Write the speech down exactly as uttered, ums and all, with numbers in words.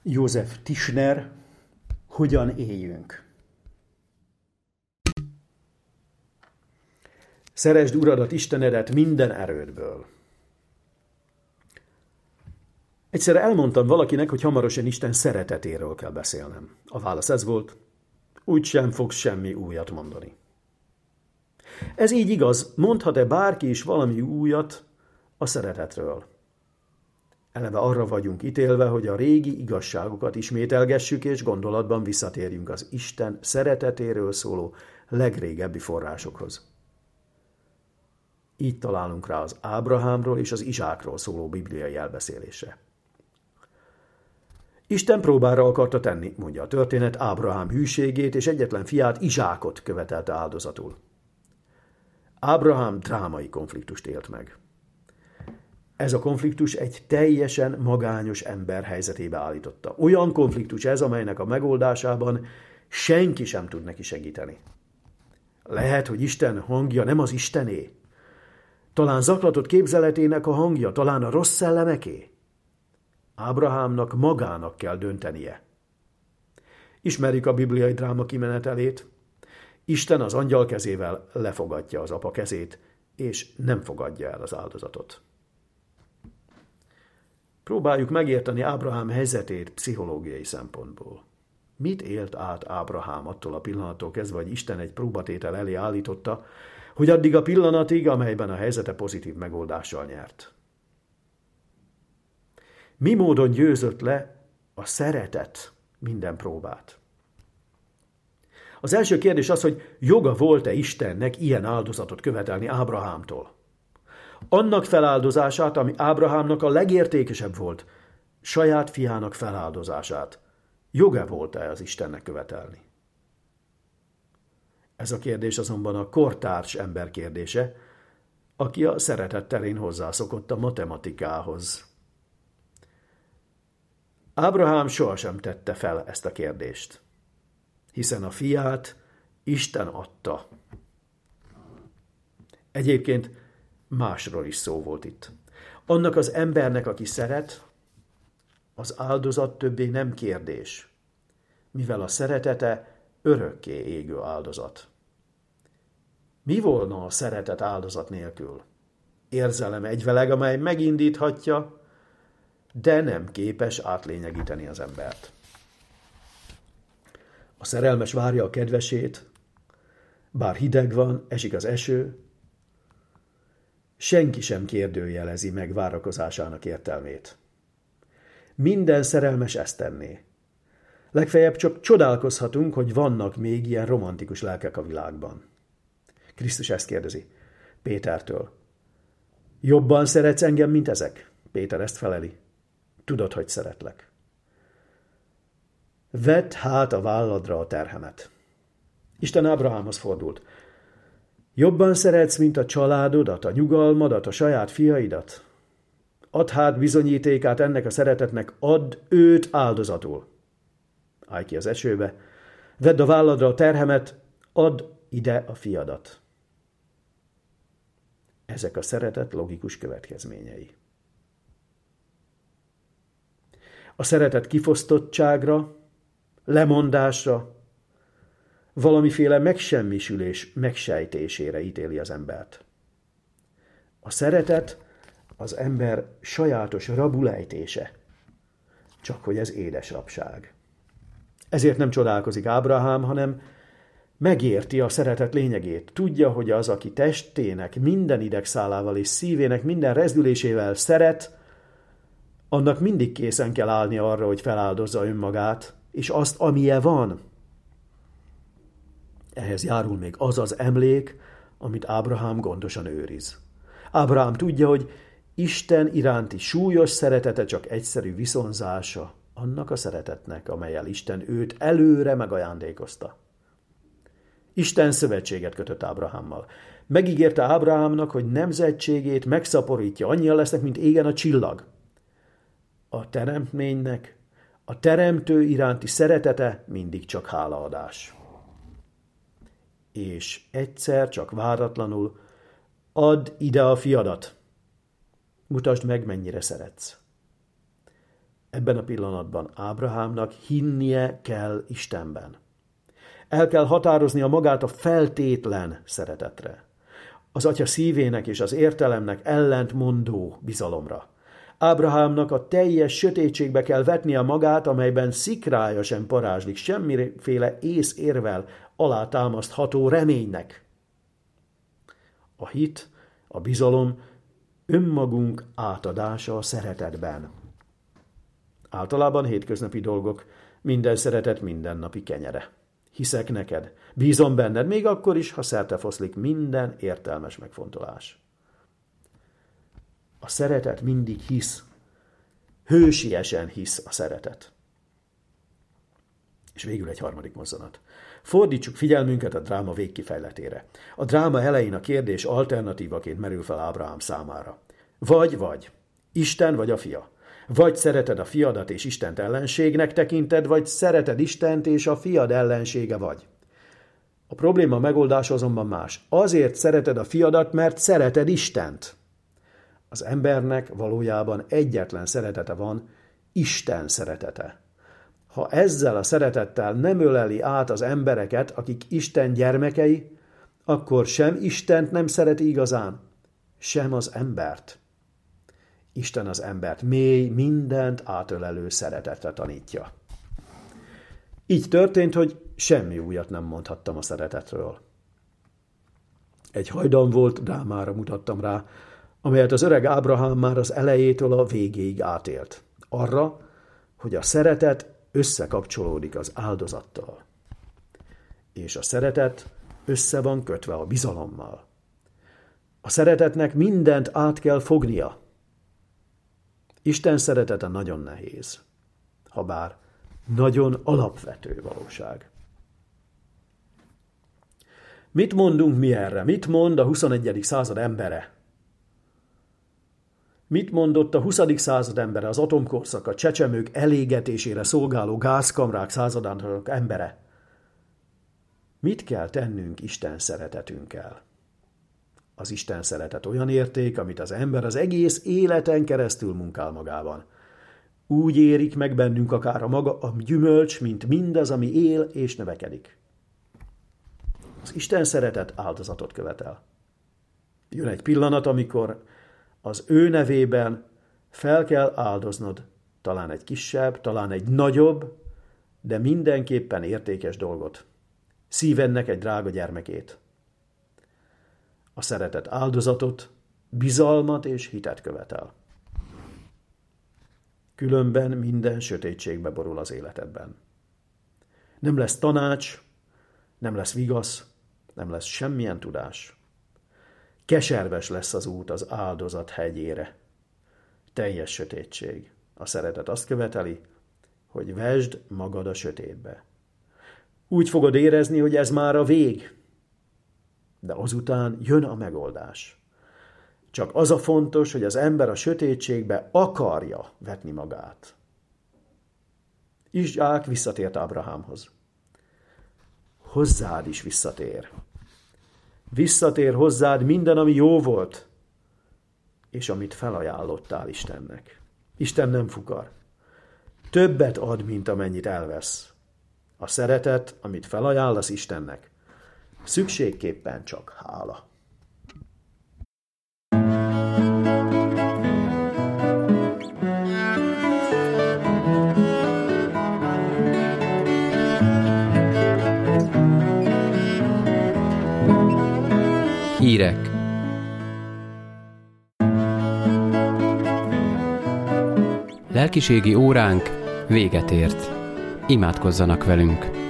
József Tischner, hogyan éljünk. Szeresd Uradat, Istenedet minden erődből. Egyszer elmondtam valakinek, hogy hamarosan Isten szeretetéről kell beszélnem. A válasz ez volt, úgysem fogsz semmi újat mondani. Ez így igaz, mondhat-e bárki is valami újat a szeretetről? Eleve arra vagyunk ítélve, hogy a régi igazságokat ismételgessük, és gondolatban visszatérjünk az Isten szeretetéről szóló legrégebbi forrásokhoz. Így találunk rá az Ábrahámról és az Izsákról szóló bibliai elbeszélésre. Isten próbára akarta tenni, mondja a történet, Ábrahám hűségét, és egyetlen fiát, Izsákot követelte áldozatul. Ábrahám drámai konfliktust élt meg. Ez a konfliktus egy teljesen magányos ember helyzetébe állította. Olyan konfliktus ez, amelynek a megoldásában senki sem tud neki segíteni. Lehet, hogy Isten hangja nem az Istené. Talán zaklatott képzeletének a hangja, talán a rossz szellemeké. Ábrahámnak magának kell döntenie. Ismerjük a bibliai dráma kimenetelét. Isten az angyal kezével lefogadja az apa kezét, és nem fogadja el az áldozatot. Próbáljuk megérteni Ábrahám helyzetét pszichológiai szempontból. Mit élt át Ábrahám attól a pillanattól kezdve, hogy Isten egy próbatétel elé állította, hogy addig a pillanatig, amelyben a helyzete pozitív megoldással nyert? Mi módon győzött le a szeretet minden próbát? Az első kérdés az, hogy joga volt-e Istennek ilyen áldozatot követelni Ábrahámtól? Annak feláldozását, ami Ábrahámnak a legértékesebb volt, saját fiának feláldozását. Joga volt-e az Istennek követelni? Ez a kérdés azonban a kortárs ember kérdése, aki a szeretet terén hozzászokott a matematikához. Ábrahám sohasem tette fel ezt a kérdést, hiszen a fiát Isten adta. Egyébként másról is szó volt itt. Annak az embernek, aki szeret, az áldozat többé nem kérdés, mivel a szeretete örökké égő áldozat. Mi volna a szeretet áldozat nélkül? Érzelem egyveleg, amely megindíthatja, de nem képes átlényegíteni az embert. A szerelmes várja a kedvesét, bár hideg van, esik az eső, senki sem kérdőjelezi meg várakozásának értelmét. Minden szerelmes ezt tenné. Legfeljebb csak csodálkozhatunk, hogy vannak még ilyen romantikus lelkek a világban. Krisztus ezt kérdezi Pétertől. Jobban szeretsz engem, mint ezek? Péter ezt feleli. Tudod, hogy szeretlek. Vedd hát a válladra a terhemet. Isten Ábrahámhoz fordult. Jobban szeretsz, mint a családodat, a nyugalmadat, a saját fiaidat? Add hát bizonyítékát ennek a szeretetnek, add őt áldozatul. Állj ki az esőbe, vedd a válladra a terhemet, add ide a fiadat. Ezek a szeretet logikus következményei. A szeretet kifosztottságra, lemondásra, valamiféle megsemmisülés megsejtésére ítéli az embert. A szeretet az ember sajátos rabulejtése, csak hogy ez édes rabság. Ezért nem csodálkozik Ábrahám, hanem megérti a szeretet lényegét. Tudja, hogy az, aki testének minden idegszálával és szívének minden rezdülésével szeret, annak mindig készen kell állni arra, hogy feláldozza önmagát, és azt, amilyen van. Ehhez járul még az az emlék, amit Ábrahám gondosan őriz. Ábrahám tudja, hogy Isten iránti súlyos szeretete csak egyszerű viszonzása annak a szeretetnek, amellyel Isten őt előre megajándékozta. Isten szövetséget kötött Ábrahámmal. Megígérte Ábrahámnak, hogy nemzetségét megszaporítja, annyian lesznek, mint égen a csillag. A teremtménynek, a teremtő iránti szeretete mindig csak hálaadás. És egyszer csak váratlanul add ide a fiadat. Mutasd meg, mennyire szeretsz. Ebben a pillanatban Ábrahámnak hinnie kell Istenben. El kell határoznia magát a feltétlen szeretetre, az atya szívének és az értelemnek ellentmondó bizalomra. Ábrahámnak a teljes sötétségbe kell vetnie magát, amelyben szikrája sem parázslik, semmiféle ész érvel alátámasztható reménynek. A hit, a bizalom önmagunk átadása a szeretetben. Általában hétköznapi dolgok, minden szeretet mindennapi kenyere. Hiszek neked, bízom benned, még akkor is, ha szertefoszlik minden értelmes megfontolás. A szeretet mindig hisz, hősiesen hisz a szeretet. És végül egy harmadik mozzanat. Fordítsuk figyelmünket a dráma végkifejletére. A dráma elején a kérdés alternatívaként merül fel Ábrahám számára. Vagy, vagy, Isten vagy a fia. Vagy szereted a fiadat és Istent ellenségnek tekinted, vagy szereted Istent és a fiad ellensége vagy. A probléma megoldása azonban más. Azért szereted a fiadat, mert szereted Istent. Az embernek valójában egyetlen szeretete van, Isten szeretete. Ha ezzel a szeretettel nem öleli át az embereket, akik Isten gyermekei, akkor sem Istent nem szereti igazán, sem az embert. Isten az embert mély, mindent átölelő szeretetre tanítja. Így történt, hogy semmi újat nem mondhattam a szeretetről. Egy hajdan volt drámára mutattam rá, amelyet az öreg Ábrahám már az elejétől a végéig átélt. Arra, hogy a szeretet összekapcsolódik az áldozattal. És a szeretet össze van kötve a bizalommal. A szeretetnek mindent át kell fognia. Isten szeretete nagyon nehéz, habár nagyon alapvető valóság. Mit mondunk mi erre? Mit mond a huszonegyedik század embere? Mit mondott a huszadik század embere, az atomkorszak, a csecsemők elégetésére szolgáló gázkamrák századának embere? Mit kell tennünk Isten szeretetünkkel? Az Isten szeretet olyan érték, amit az ember az egész életen keresztül munkál magában. Úgy érik meg bennünk akár a maga a gyümölcs, mint mindaz, ami él és növekedik. Az Isten szeretet áldozatot követel. Jön egy pillanat, amikor az ő nevében fel kell áldoznod talán egy kisebb, talán egy nagyobb, de mindenképpen értékes dolgot. Szívednek egy drága gyermekét. A szeretet áldozatot, bizalmat és hitet követel. Különben minden sötétségbe borul az életedben. Nem lesz tanács, nem lesz vigasz, nem lesz semmilyen tudás. Keserves lesz az út az áldozat hegyére. Teljes sötétség. A szeretet azt követeli, hogy vesd magad a sötétbe. Úgy fogod érezni, hogy ez már a vég. De azután jön a megoldás. Csak az a fontos, hogy az ember a sötétségbe akarja vetni magát. Izsák visszatért Ábrahámhoz. Hozzád is visszatér. Visszatér hozzád minden, ami jó volt, és amit felajánlottál Istennek. Isten nem fukar. Többet ad, mint amennyit elvesz. A szeretet, amit felajánlasz Istennek, szükségképpen csak hála. Hírek. Lelkiségi óránk véget ért. Imádkozzanak velünk.